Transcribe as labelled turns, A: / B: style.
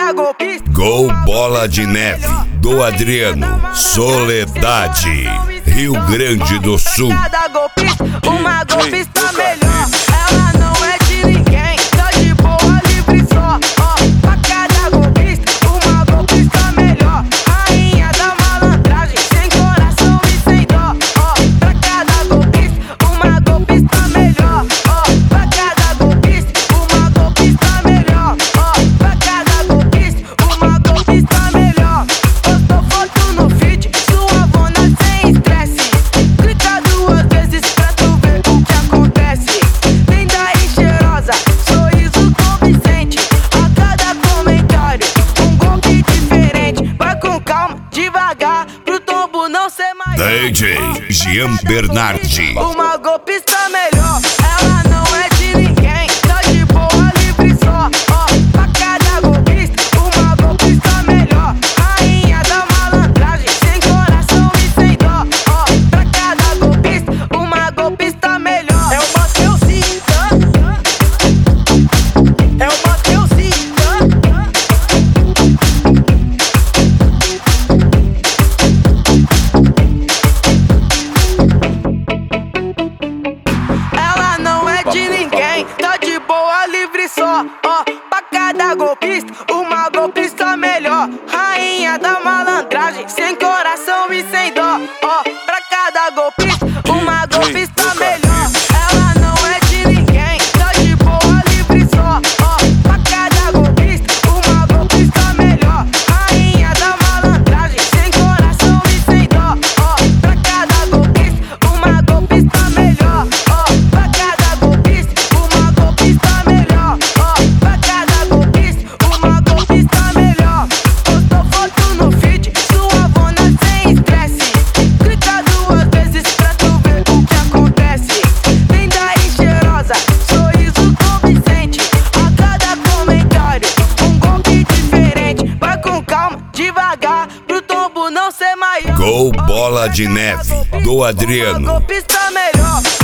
A: Gol Bola de Neve, do Adriano, Soledade, Rio Grande do Sul.
B: Uma golpista melhor, ela não é de ninguém, tá de boa, livre só. Pra cada golpista, uma golpista melhor. Rainha da malandragem, sem coração e sem dó. Pra cada golpista, uma golpista melhor. Pra cada golpista, uma golpista melhor. Pra cada golpista, uma golpista melhor. Postou foto no feed, sua avona sem estresse. Clica duas vezes pra tu ver o que acontece. Linda e cheirosa, sorriso convincente. A cada comentário, um golpe diferente. Vai com calma, devagar, pro tombo não ser maior.
A: DJ Jean Bernardi.
B: Uma golpista melhor, ela não é de ninguém, tá de boa, livre só. Pra cada golpista, uma golpista melhor. Rainha da malandragem, sem coração e sem dó. Pra cada golpista, uma golpista melhor. É o Mateuzinho, é o Mateuzinho. Ela não é de ninguém, tá de boa, livre só. Pra cada golpista, uma golpista melhor. Rainha da malandragem, sem coração e sem dó. Pra cada golpista, uma golpista melhor. Ela não é de ninguém, tá de boa, livre só. Pra cada golpista, uma golpista melhor. Rainha da malandragem, sem coração e sem dó. Pra cada golpista, uma golpista melhor. Pra cada golpista, uma golpista melhor. Pra cada golpista, uma golpista melhor. Postou foto no feed, sua avona sem estresse. Clica duas vezes pra tu ver o que acontece. Linda e cheirosa, sorriso convincente. A cada comentário, um golpe diferente. Vai com calma, devagar, pro tombo não ser maior.
A: Gol Bola de Neve, do Adriano.
B: Uma golpista melhor.